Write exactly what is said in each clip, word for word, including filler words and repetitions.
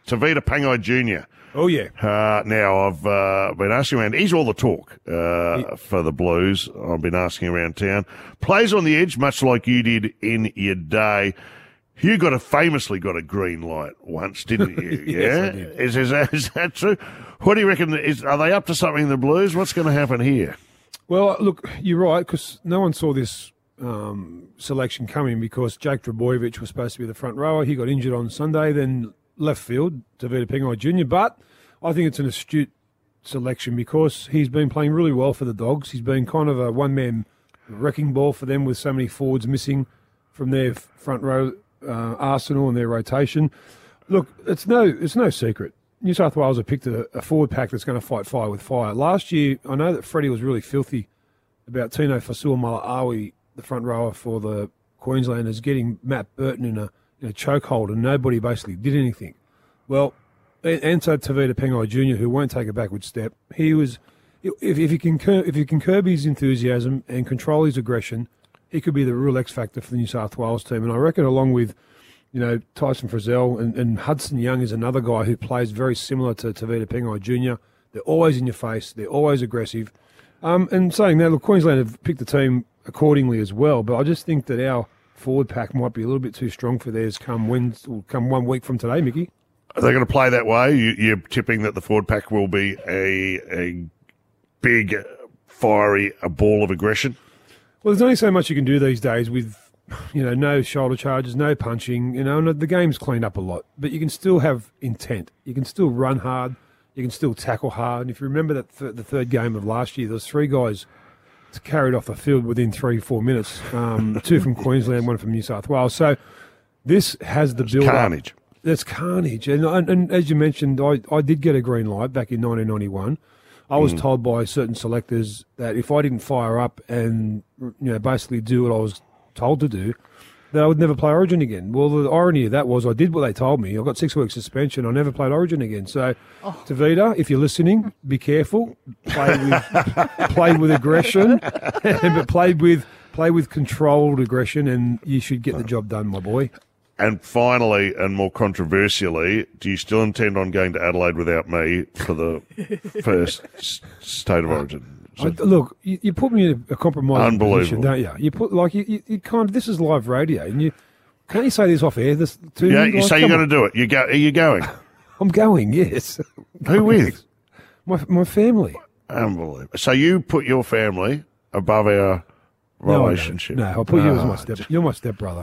Tavita Pangai Junior Oh, yeah. Uh, now, I've uh, been asking around. He's all the talk uh, He- for the Blues. I've been asking around town. Plays on the edge, much like you did in your day. You got a famously got a green light once, didn't you? Yes, yeah, I did. Is, is, that, is that true? What do you reckon? Is, are they up to something, the Blues? What's going to happen here? Well, look, you're right, because no one saw this um, selection coming because Jake Drabojevic was supposed to be the front rower. He got injured on Sunday, then left field, Tavita Pangai Junior But I think it's an astute selection because he's been playing really well for the Dogs. He's been kind of a one-man wrecking ball for them with so many forwards missing from their front row uh, arsenal and their rotation. Look, it's no it's no secret. New South Wales have picked a, a forward pack that's going to fight fire with fire. Last year, I know that Freddie was really filthy about Tino Fasua-Malaawi, the front rower for the Queenslanders, getting Matt Burton in a, in a chokehold, and nobody basically did anything. Well, and so Tavita Pangai Junior, who won't take a backward step, he was, if, if he can cur, if he can curb his enthusiasm and control his aggression, he could be the real X factor for the New South Wales team. And I reckon, along with, you know, Tyson Frizzell and, and Hudson Young is another guy who plays very similar to Tavita Pangai Junior. They're always in your face. They're always aggressive. Um, and saying that, look, Queensland have picked the team accordingly as well. But I just think that our forward pack might be a little bit too strong for theirs come Wednesday, or come one week from today, Mickey. Are they going to play that way? You, you're tipping that the forward pack will be a a big, fiery, a ball of aggression? Well, there's only so much you can do these days with, you know, no shoulder charges, no punching, you know, and the game's cleaned up a lot. But you can still have intent. You can still run hard. You can still tackle hard. And if you remember that th- the third game of last year, there was three guys carried off the field within three, four minutes. Um, two from Queensland, one from New South Wales. So this has the build-up. Carnage. That's carnage. And, and, and as you mentioned, I, I did get a green light back in nineteen ninety-one. I was mm. told by certain selectors that if I didn't fire up and, you know, basically do what I was told to do, that I would never play Origin again. Well, the irony of that was I did what they told me. I got six weeks suspension. I never played Origin again. So, oh. Tavita, if you're listening, be careful. Play with, play with aggression, but play with play with controlled aggression, and you should get the job done, my boy. And finally, and more controversially, do you still intend on going to Adelaide without me for the first s- State of Origin? So, I, look, you, you put me in a compromising position, unbelievable. don't you? You put like you, you, you kind of. This is live radio, and you can't you say this off air? This to yeah, me? you Like, say you're come going to do it. You go. Are you going? I'm going. Yes. Who with? My my family. Unbelievable. So you put your family above our No, I don't. relationship? No, I'll put you as Ah, my step. You're my stepbrother.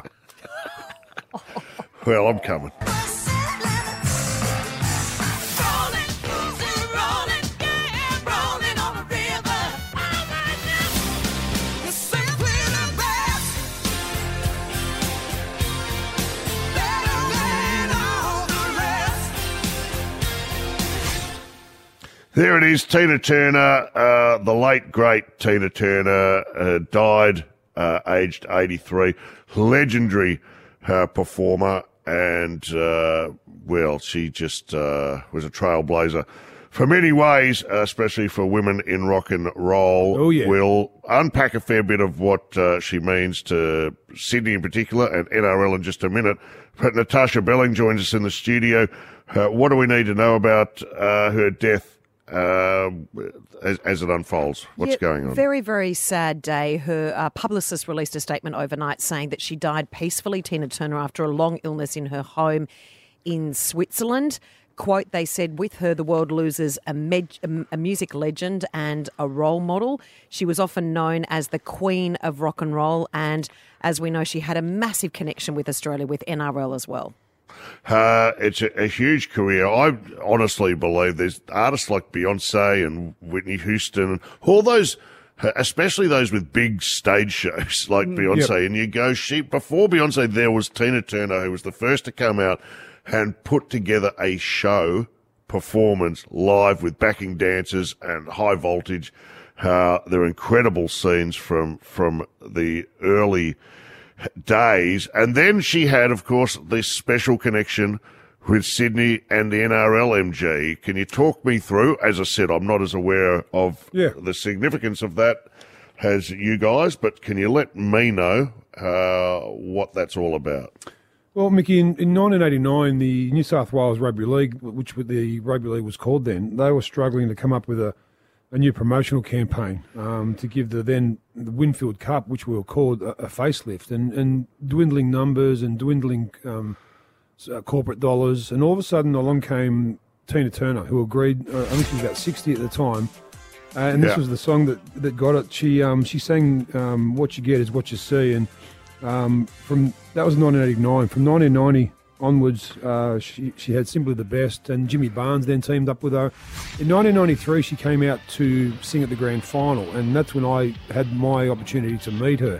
Well, I'm coming. There it is, Tina Turner, uh, the late, great Tina Turner, uh, died uh, aged eighty-three. Legendary uh, performer, and, uh, well, she just uh, was a trailblazer for many ways, uh, especially for women in rock and roll. Oh, yeah. We'll unpack a fair bit of what uh, she means to Sydney in particular and N R L in just a minute. But Natasha Belling joins us in the studio. Uh, what do we need to know about uh, her death? Uh, as, as it unfolds, what's yeah, going on? Very, very sad day. Her uh, publicist released a statement overnight saying that she died peacefully, Tina Turner, after a long illness in her home in Switzerland. Quote, they said, with her, the world loses a, med- a music legend and a role model. She was often known as the Queen of Rock and Roll, and as we know, she had a massive connection with Australia, with N R L as well. Uh, it's a, a huge career. I honestly believe there's artists like Beyonce and Whitney Houston, all those, especially those with big stage shows like Beyonce. Yep. And you go, she, before Beyonce, there was Tina Turner, who was the first to come out and put together a show performance live with backing dancers and high voltage. Uh, there are incredible scenes from, from the early days. And then she had, of course, this special connection with Sydney and the N R L M G. Can you talk me through? As I said, I'm not as aware of Yeah. the significance of that as you guys, but can you let me know uh, what that's all about? Well, Mickey, in, in nineteen eighty-nine, the New South Wales Rugby League, which the Rugby League was called then, they were struggling to come up with a, a new promotional campaign um, to give the then the Winfield Cup, which we were called, a, a facelift, and, and dwindling numbers and dwindling um, uh, corporate dollars. And all of a sudden, along came Tina Turner, who agreed. Uh, I think she was about sixty at the time. Uh, and this Yeah. was the song that, that got it. She um, she sang um, "What You Get Is What You See," and um, from that was nineteen eighty-nine. From nineteen ninety onwards, uh, she she had "Simply the Best," and Jimmy Barnes then teamed up with her. In nineteen ninety-three, she came out to sing at the grand final, and that's when I had my opportunity to meet her.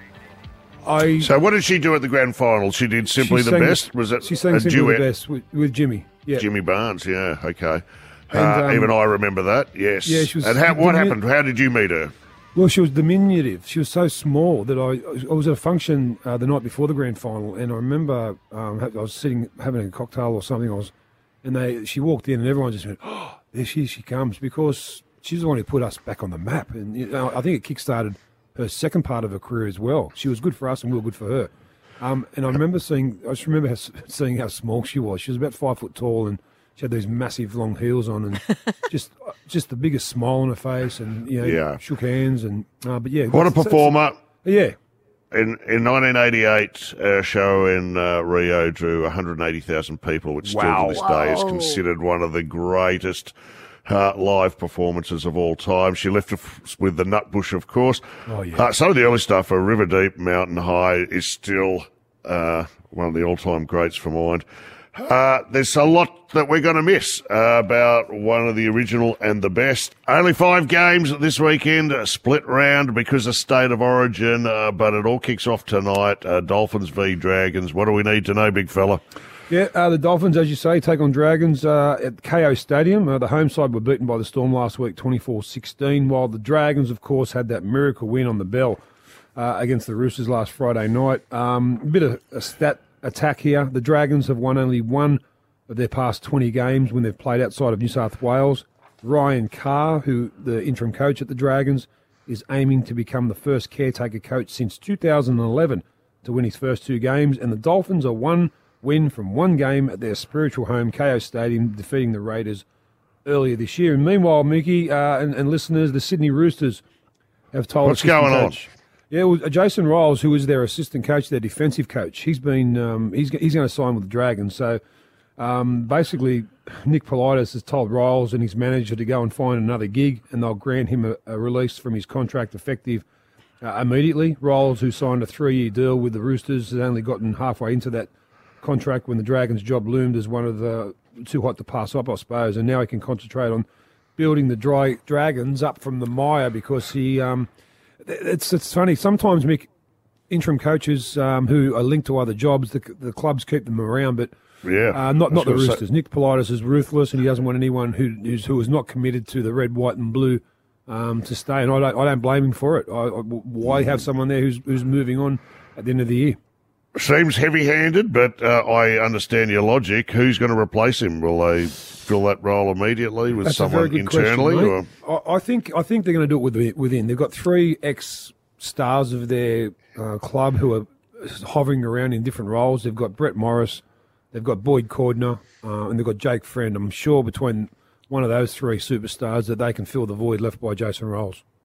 I So what did she do at the grand final? She did Simply she the sang Best? Was it she sang a "Simply duet? the Best" with, with Jimmy. Yeah, Jimmy Barnes, yeah, okay. And, uh, um, even I remember that, yes. yeah, she was- and how, what the- happened? How did you meet her? Well, she was diminutive. She was so small that I, I was at a function uh, the night before the grand final, and I remember um, I was sitting having a cocktail or something. I was, and they she walked in, and everyone just went, "Oh, there she is, she comes," because she's the one who put us back on the map. And you know, I think it kick-started her second part of her career as well. She was good for us, and we were good for her. Um, and I remember seeing, I just remember how, seeing how small she was. She was about five foot tall, and she had these massive long heels on, and just just the biggest smile on her face, and you know, Yeah. shook hands, and uh, but yeah, What a that's- that's- performer. Yeah, In in nineteen eighty-eight, our show in uh, Rio drew one hundred eighty thousand people, which still Wow. to this day is Whoa. considered one of the greatest uh, live performances of all time. She left us with the Nutbush, of course. Oh, yeah. Uh, some of the early stuff, for River Deep, Mountain High, is still uh, one of the all-time greats for mine. Uh, there's a lot that we're going to miss uh, about one of the original and the best. Only five games this weekend, a split round because of State of Origin, uh, but it all kicks off tonight. Uh, Dolphins v Dragons. What do we need to know, big fella? yeah. Uh, the Dolphins, as you say, take on Dragons uh, at K O Stadium. Uh, the home side were beaten by the Storm last week, twenty-four sixteen, while the Dragons, of course, had that miracle win on the bell uh, against the Roosters last Friday night. Um, a bit of a stat attack here. The Dragons have won only one of their past twenty games when they've played outside of New South Wales. Ryan Carr, who the interim coach at the Dragons, is aiming to become the first caretaker coach since two thousand eleven to win his first two games. And the Dolphins are one win from one game at their spiritual home, K O Stadium, defeating the Raiders earlier this year. And meanwhile, Mickey uh, and, and listeners, the Sydney Roosters have told What's assistant going on? coach, Yeah, well, Jason Riles, who is their assistant coach, their defensive coach, he's been um, he's he's going to sign with the Dragons. So um, basically, Nick Politis has told Riles and his manager to go and find another gig, and they'll grant him a, a release from his contract effective uh, immediately. Riles, who signed a three-year deal with the Roosters, has only gotten halfway into that contract when the Dragons' job loomed as one of the too hot to pass up, I suppose, and now he can concentrate on building the dry Dragons up from the mire because he. Um, It's it's funny. Sometimes, Mick, interim coaches um, who are linked to other jobs, the, the clubs keep them around, but Yeah. uh, not not the I was gonna Roosters. say- Nick Politis is ruthless, and he doesn't want anyone who who's, who is not committed to the red, white, and blue um, to stay. And I don't I don't blame him for it. I, I, why have someone there who's who's moving on at the end of the year? Seems heavy-handed, but uh, I understand your logic. Who's going to replace him? Will they fill that role immediately with That's a someone very good internally? question, or? mate. I, I think I think they're going to do it with, within. They've got three ex-stars of their uh, club who are hovering around in different roles. They've got Brett Morris, they've got Boyd Cordner, uh, and they've got Jake Friend. I'm sure between one of those three superstars that they can fill the void left by Jason Riles.